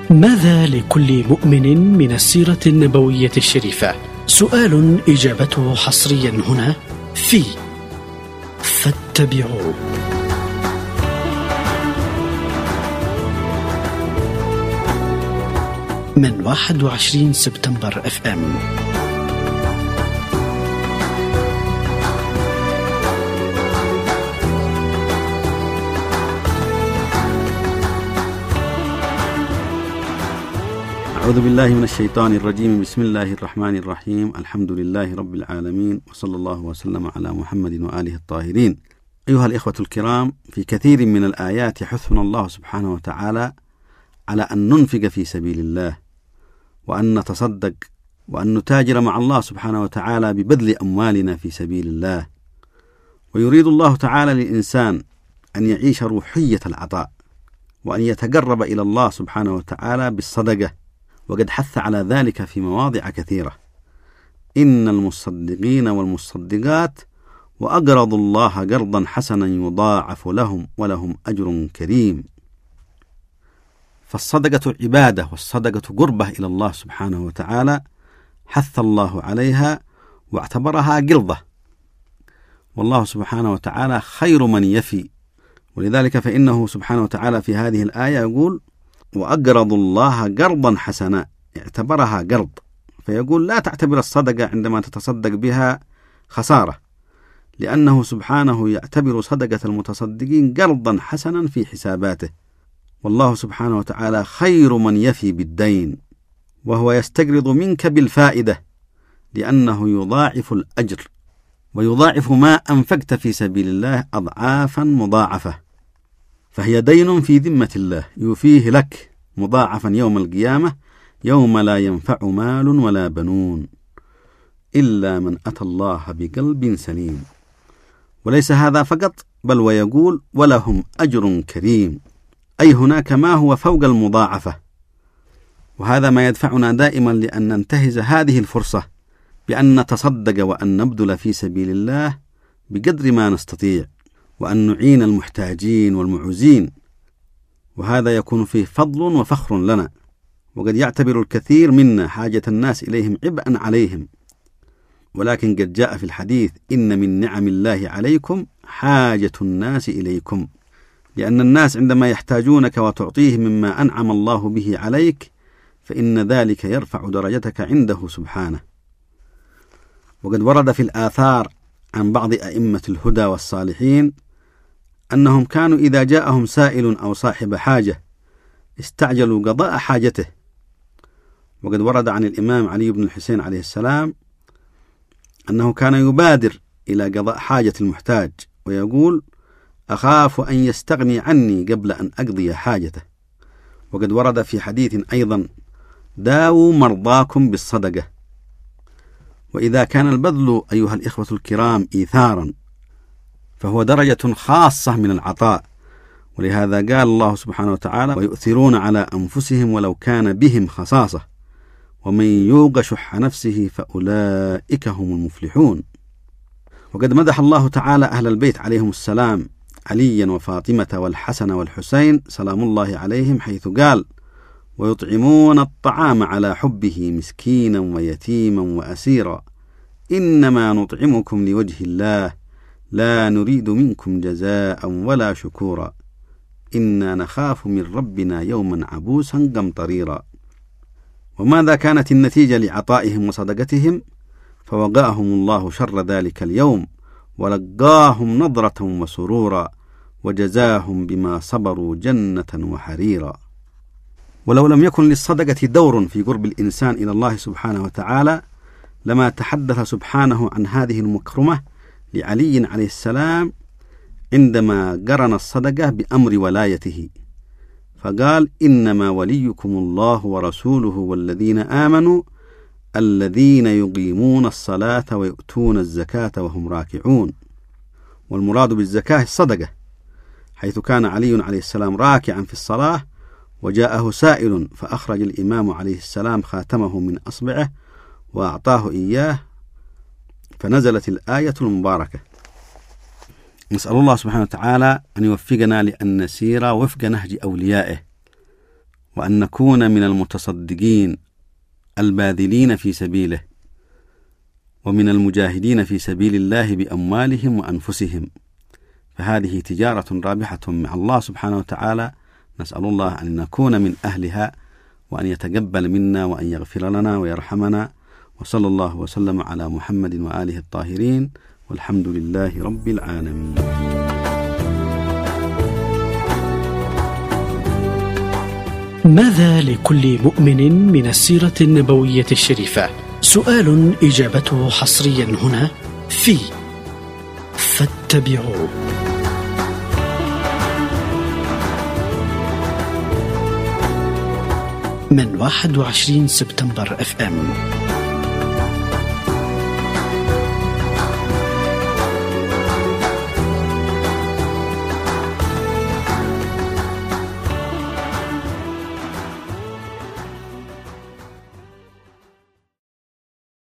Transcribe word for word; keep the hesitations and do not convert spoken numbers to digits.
ماذا لكل مؤمن من السيرة النبوية الشريفة؟ سؤال إجابته حصريا هنا في فاتبعوه. من واحد وعشرين سبتمبر اف ام. أعوذ بالله من الشيطان الرجيم. بسم الله الرحمن الرحيم. الحمد لله رب العالمين، وصلى الله وسلم على محمد وآله الطاهرين. أيها الإخوة الكرام، في كثير من الآيات يحثنا الله سبحانه وتعالى على أن ننفق في سبيل الله، وأن نتصدق، وأن نتاجر مع الله سبحانه وتعالى ببذل أموالنا في سبيل الله. ويريد الله تعالى للإنسان أن يعيش روحية العطاء، وأن يتقرب إلى الله سبحانه وتعالى بالصدقة، وقد حث على ذلك في مواضع كثيرة. إن المصدقين والمصدقات وأقرضوا الله قرضا حسنا يضاعف لهم ولهم أجر كريم. فالصدقة عبادة، والصدقة قربة إلى الله سبحانه وتعالى، حث الله عليها واعتبرها قرضة، والله سبحانه وتعالى خير من يفي. ولذلك فإنه سبحانه وتعالى في هذه الآية يقول: وأقرضوا الله قرضا حسنا، اعتبرها قرض، فيقول لا تعتبر الصدقة عندما تتصدق بها خسارة، لأنه سبحانه يعتبر صدقة المتصدقين قرضا حسنا في حساباته، والله سبحانه وتعالى خير من يفي بالدين، وهو يستقرض منك بالفائدة، لأنه يضاعف الأجر، ويضاعف ما أنفقت في سبيل الله أضعافا مضاعفة، فهي دين في ذمة الله يوفيه لك مضاعفا يوم القيامة، يوم لا ينفع مال ولا بنون إلا من أتى الله بقلب سليم. وليس هذا فقط، بل ويقول: ولهم أجر كريم، أي هناك ما هو فوق المضاعفة. وهذا ما يدفعنا دائما لأن ننتهز هذه الفرصة بأن نتصدق وأن نبذل في سبيل الله بقدر ما نستطيع، وأن نعين المحتاجين والمعوزين، وهذا يكون فيه فضل وفخر لنا. وقد يعتبر الكثير منا حاجة الناس إليهم عبئا عليهم، ولكن قد جاء في الحديث: إن من نعم الله عليكم حاجة الناس إليكم، لأن الناس عندما يحتاجونك وتعطيهم مما أنعم الله به عليك، فإن ذلك يرفع درجتك عنده سبحانه. وقد ورد في الآثار عن بعض أئمة الهدى والصالحين أنهم كانوا إذا جاءهم سائل أو صاحب حاجة استعجلوا قضاء حاجته. وقد ورد عن الإمام علي بن الحسين عليه السلام أنه كان يبادر إلى قضاء حاجة المحتاج، ويقول: أخاف أن يستغني عني قبل أن أقضي حاجته. وقد ورد في حديث أيضا: داووا مرضاكم بالصدقة. وإذا كان البذل أيها الإخوة الكرام إيثارا، فهو درجة خاصة من العطاء، ولهذا قال الله سبحانه وتعالى: ويؤثرون على أنفسهم ولو كان بهم خصاصة ومن يوق شح نفسه فأولئك هم المفلحون. وقد مدح الله تعالى أهل البيت عليهم السلام، عليا وفاطمة والحسن والحسين سلام الله عليهم، حيث قال: ويطعمون الطعام على حبه مسكينا ويتيما وأسيرا إنما نطعمكم لوجه الله لا نريد منكم جزاء ولا شكورا إنا نخاف من ربنا يوما عبوسا قمطريرا. وماذا كانت النتيجة لعطائهم وصدقتهم؟ فوقاهم الله شر ذلك اليوم ولقاهم نضرة وسرورا وجزاهم بما صبروا جنة وحريرا. ولو لم يكن للصدقة دور في قرب الإنسان إلى الله سبحانه وتعالى لما تحدث سبحانه عن هذه المكرمة لعلي عليه السلام عندما قرن الصدقة بأمر ولايته، فقال: إنما وليكم الله ورسوله والذين آمنوا الذين يقيمون الصلاة ويؤتون الزكاة وهم راكعون. والمراد بالزكاة الصدقة، حيث كان علي عليه السلام راكعا في الصلاة وجاءه سائل فأخرج الإمام عليه السلام خاتمه من أصبعه وأعطاه إياه، فنزلت الآية المباركة. نسأل الله سبحانه وتعالى أن يوفقنا لأن نسير وفق نهج أوليائه، وأن نكون من المتصدقين الباذلين في سبيله، ومن المجاهدين في سبيل الله بأموالهم وأنفسهم، فهذه تجارة رابحة مع الله سبحانه وتعالى. نسأل الله أن نكون من أهلها، وأن يتقبل منا، وأن يغفر لنا ويرحمنا. وصلى الله وسلم على محمد وآله الطاهرين، والحمد لله رب العالمين. ماذا لكل مؤمن من السيرة النبوية الشريفة؟ سؤال إجابته حصريا هنا في فاتبعوا. من واحد وعشرين سبتمبر اف ام.